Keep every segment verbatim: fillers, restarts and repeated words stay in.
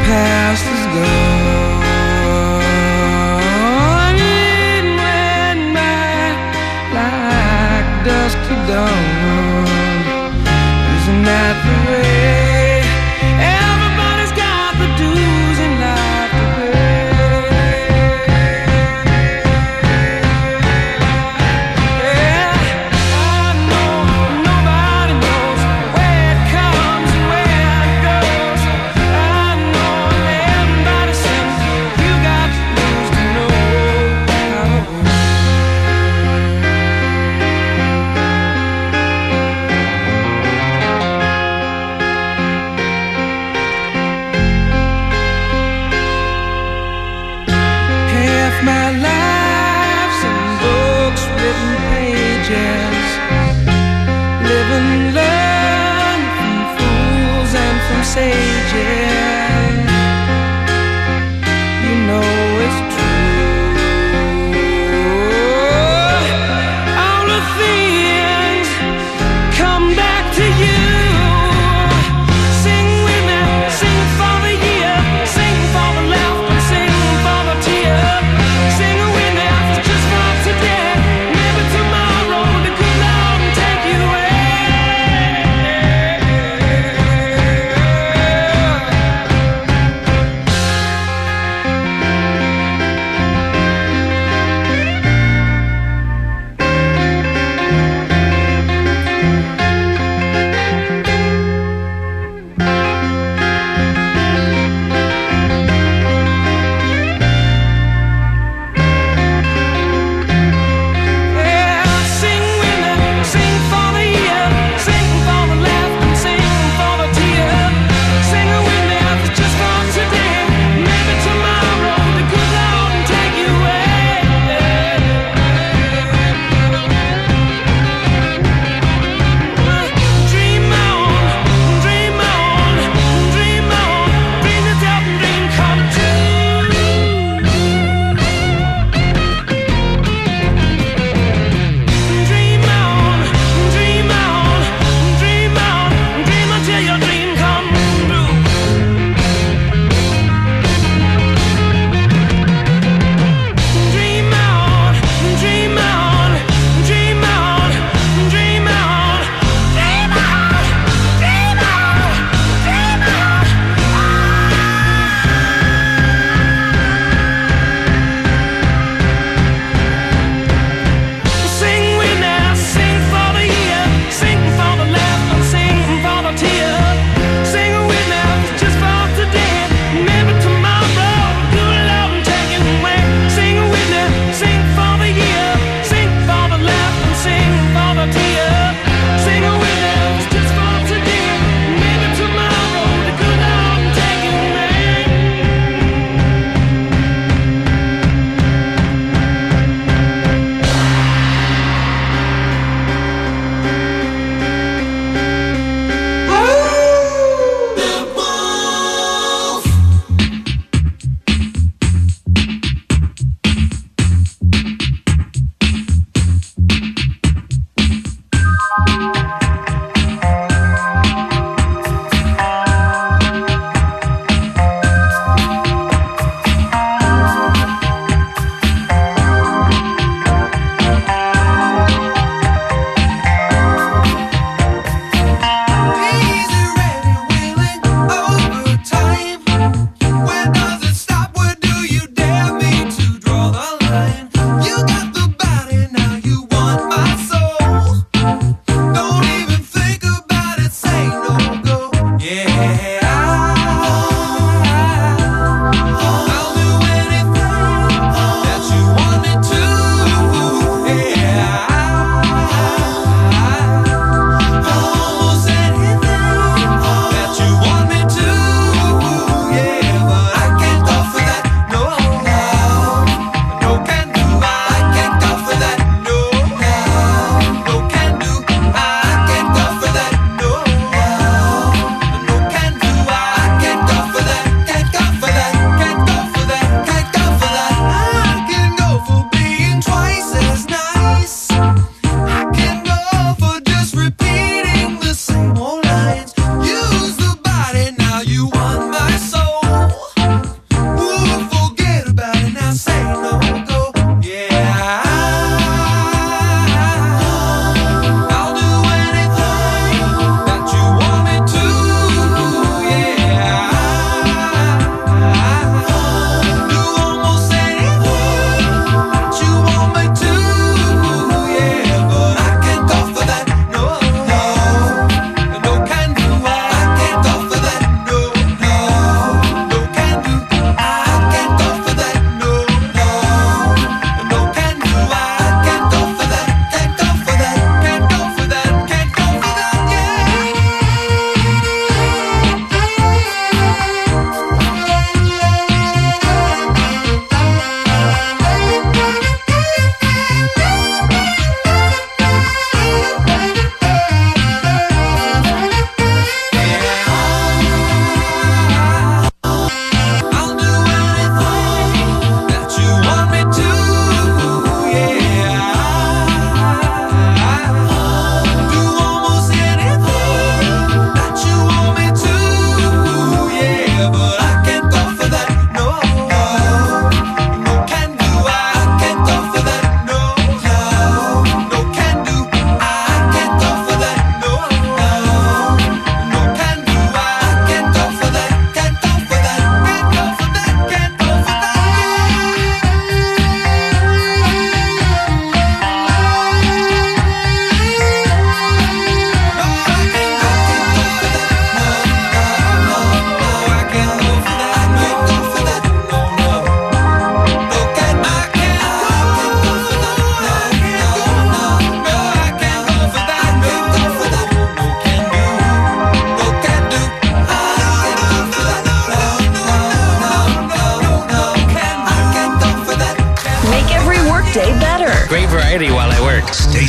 past is gone. It went by like dusk to dawn. Isn't that the way? Everybody's got the dues in life to pay. Yeah, I know nobody knows where it comes and where it goes. I know everybody sings. You got to lose to know how it goes. Half my life's in books, written pages. Live and learn from fools and from sages. You know it's true. All the things come back to you. Sing with me, sing for the year, sing for the laughter, sing for the tear. Sing with me just for today. Maybe tomorrow the good Lord will take you away.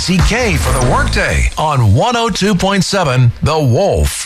C K for the workday on one oh two point seven The Wolf.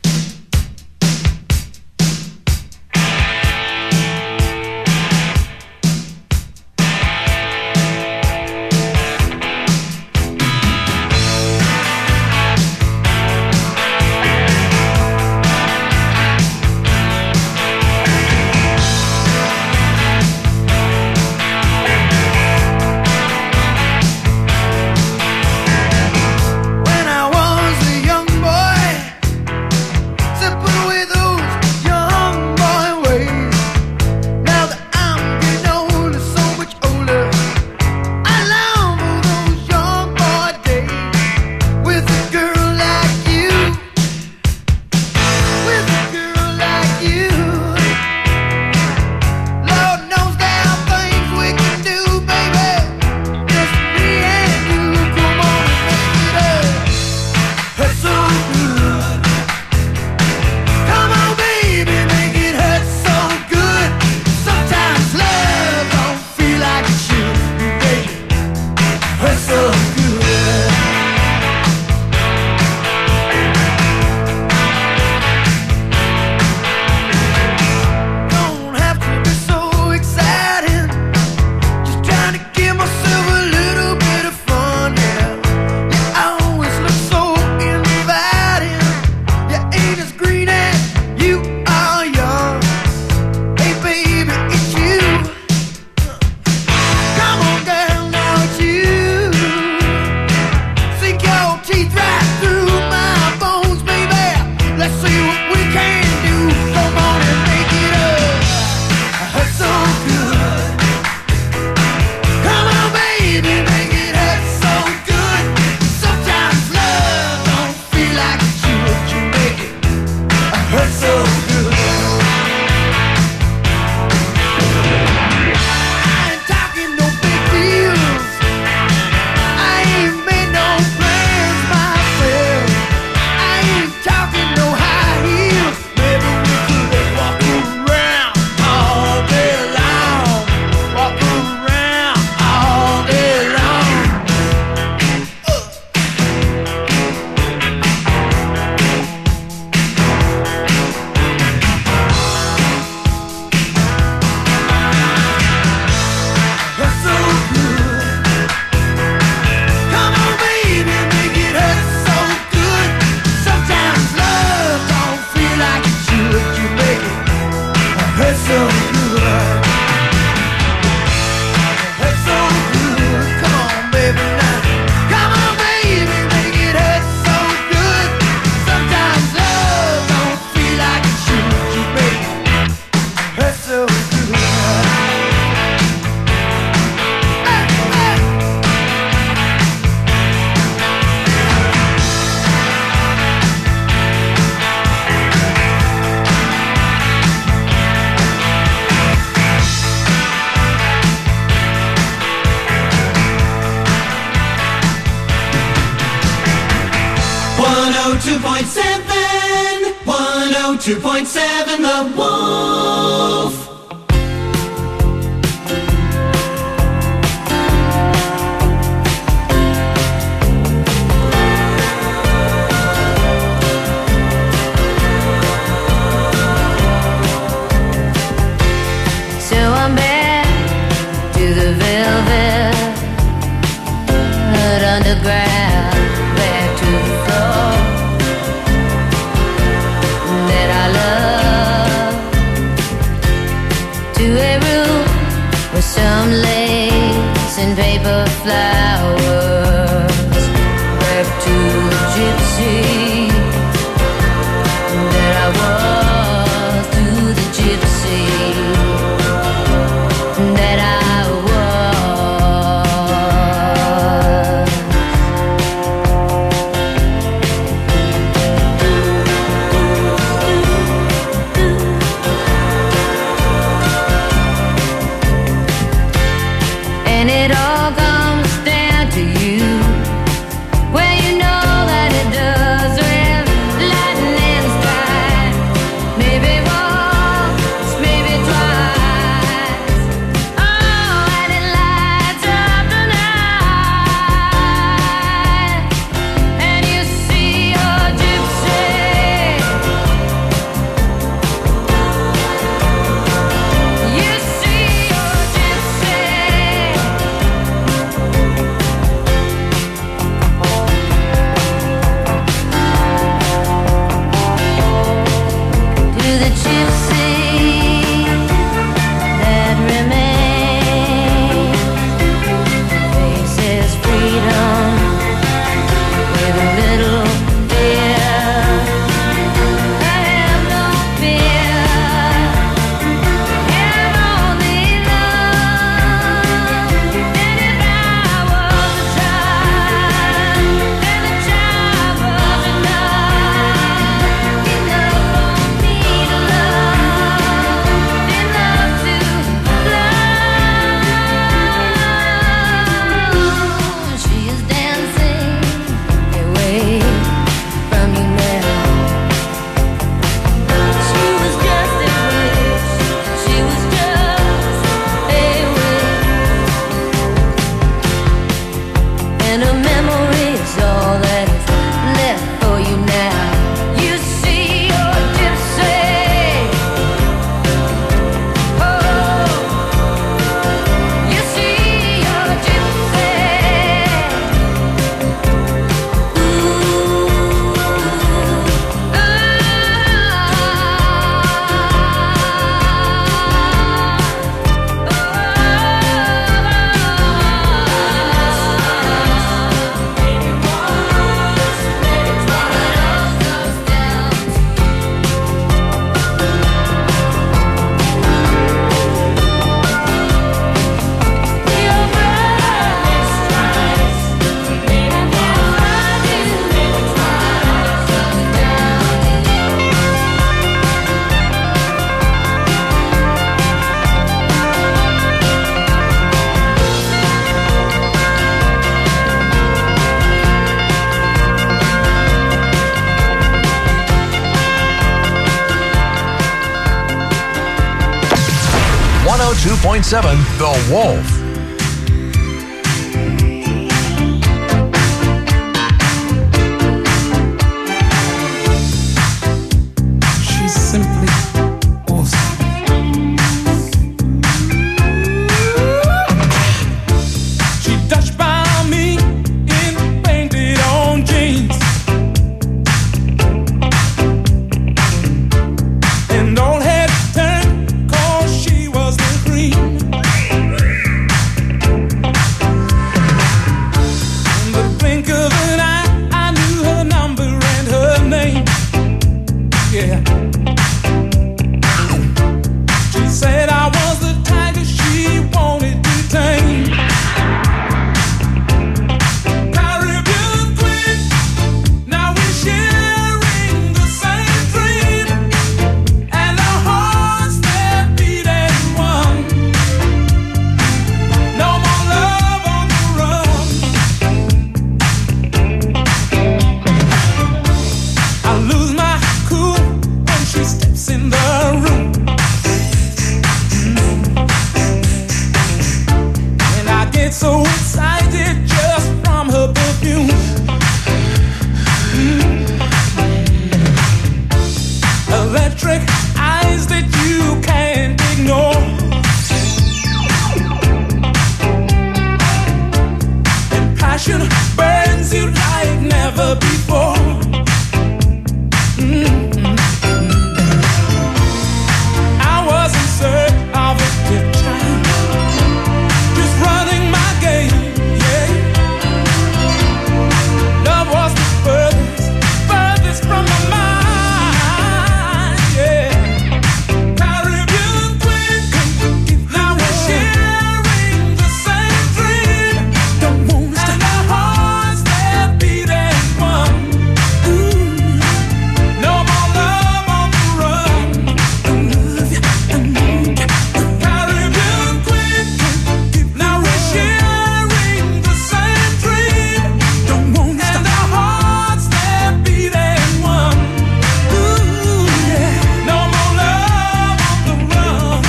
two point seven, one oh two point seven The Wolf. So I'm back to the velvet underground, back to the floor that I love. two point seven The Wolf. She's simply awesome. She touched by me in painted on jeans, and all had turned 'cause she was the cream. In the blink of an eye, I knew her number and her name. Yeah. She said I was the tiger she wanted to tame. Caribbean queen, now we're sharing the same dream, and our hearts they're beating one. No more love on the run. I lose my cool when she steps in the room, and I get so excited just from her perfume. Mm. Electric eyes that you can't ignore, and passion burns you like never before. Mm. I was in search of a good time, just running my game, yeah. Love was the furthest, furthest from my mind, yeah. Caribbean queen, now we're sharing the same dream, and our hearts they're beating one. Ooh. No more love on the run. I love you, I need you. Caribbean queen, now we're sharing the same dream, and our hearts they're beating one. Ooh, yeah. No more love on the run.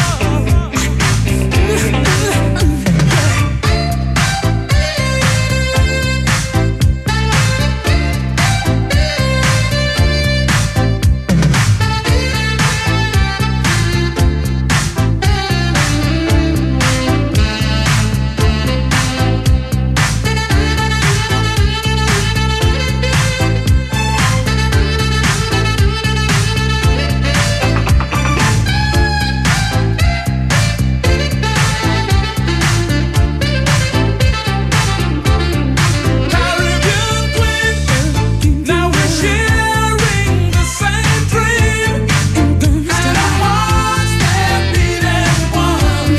Caribbean queen, now we're sharing the same dream, and our hearts they're beating one.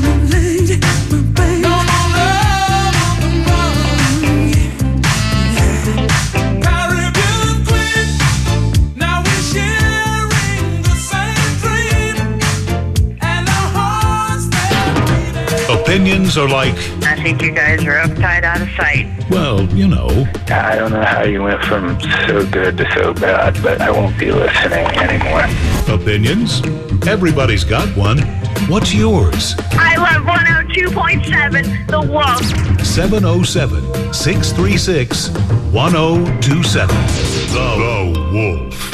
No more love on the run. Caribbean queen, now we're sharing the same dream, and our hearts they're beating. Opinions are like, I think you guys are uptight out of sight. well, you know, I don't know how you went from so good to so bad, but I won't be listening anymore. opinions. Everybody's got one. What's yours? I love one oh two point seven, The Wolf. seven oh seven, six three six, one oh two seven. The, the Wolf.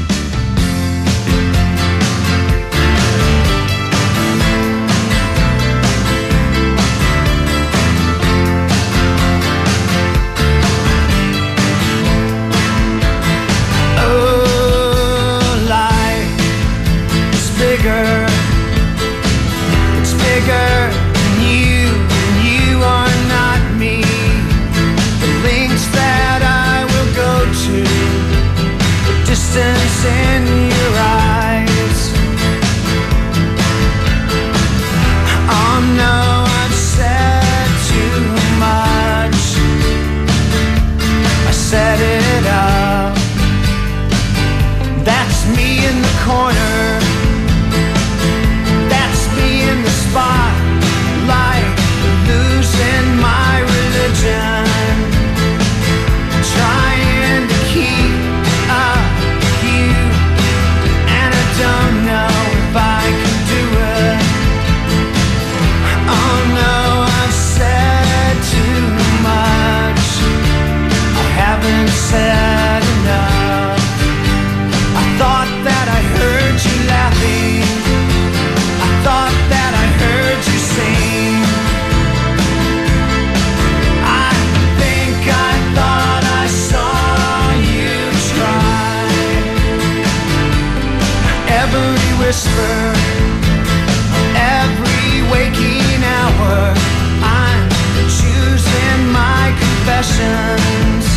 Oh, life is bigger. It's bigger than you, and you are not me. The links that I will go to, the distance in your eyes. Oh no, I've said too much. I set it up. That's me in the corner. That's me in the spotlight, losing my religion, trying to keep up with you, and I don't know if I can do it. whisper. Every waking hour, I'm choosing my confessions,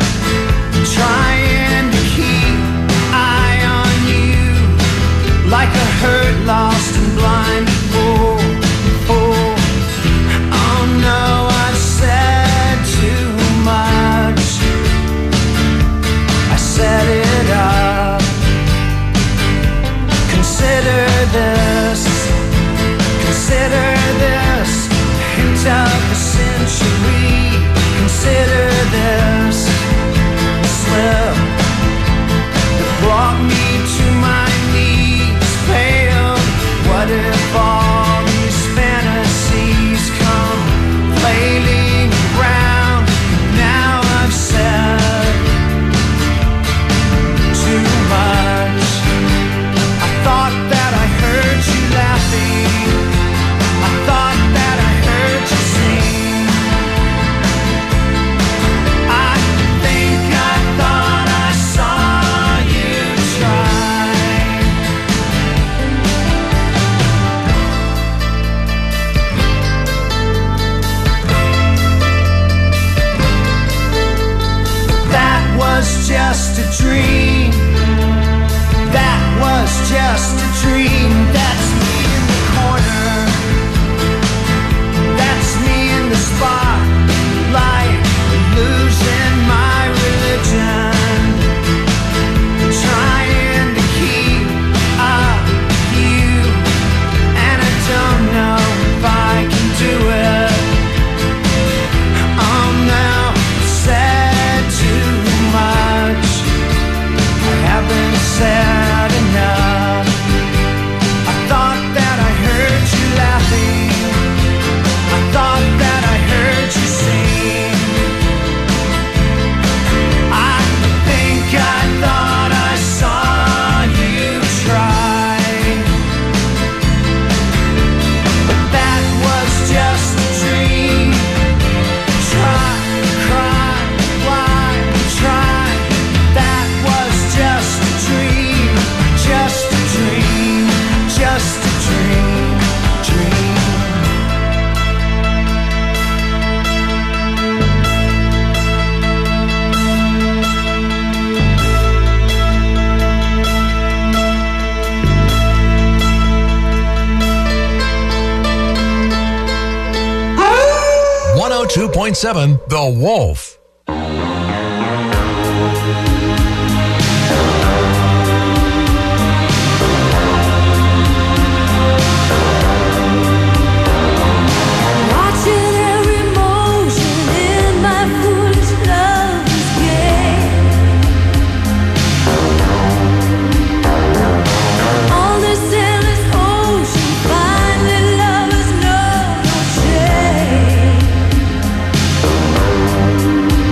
trying to keep eye on you, like a hurt, lost and blind fool. Oh, oh no, I've said too much. I set it up. Consider this, consider this, hint of the century. Consider this slip that brought me to my knees, pale. What if all these fantasies come flailing around? Now I've said too much. I thought that I heard you laughing. I thought that I heard you sing. I think I thought I saw you try. That was just a dream. That was just a dream. That's me in the corner. That's me in the spotlight, losing my religion, trying to keep up with you, and I don't know if I can do it. Oh no, I've said too much. I haven't said enough. I thought that I heard you laughing. I thought that I heard you sing. I think I thought I saw you try. But that was just a dream. Try, cry, why, try. That was just a dream. Just a dream. Just a dream. Dream. one oh two point seven The Wolf. Watching every motion in my foolish love's game. On this endless ocean, finally lovers know no shame.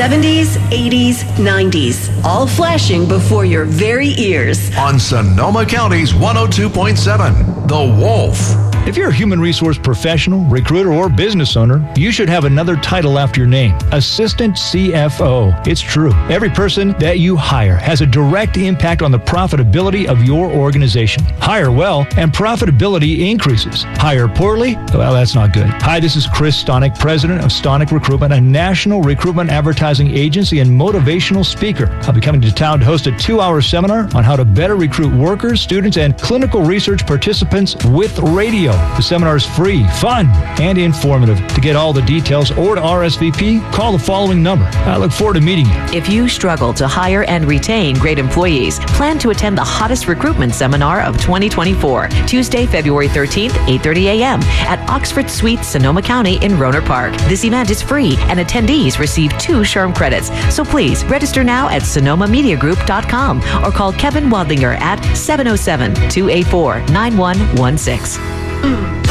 seventies, eighties, nineties, all flashing before your very ears. On Sonoma County's one oh two point seven, The Wolf. If you're a human resource professional, recruiter, or business owner, you should have another title after your name, Assistant C F O. It's true. Every person that you hire has a direct impact on the profitability of your organization. Hire well, and profitability increases. Hire poorly? Well, that's not good. Hi, this is Chris Stonick, president of Stonick Recruitment, a national recruitment advertising agency and motivational speaker. I'll be coming to town to host a two-hour seminar on how to better recruit workers, students, and clinical research participants with radio. The seminar is free, fun, and informative. To get all the details or to R S V P, call the following number. I look forward to meeting you. If you struggle to hire and retain great employees, plan to attend the hottest recruitment seminar of twenty twenty-four, Tuesday, February thirteenth, eight thirty a.m. at Oxford Suites, Sonoma County in Rohnert Park. This event is free, and attendees receive two SHRM credits. So please register now at sonoma media group dot com or call Kevin Wadlinger at seven oh seven, two eight four, nine one one six.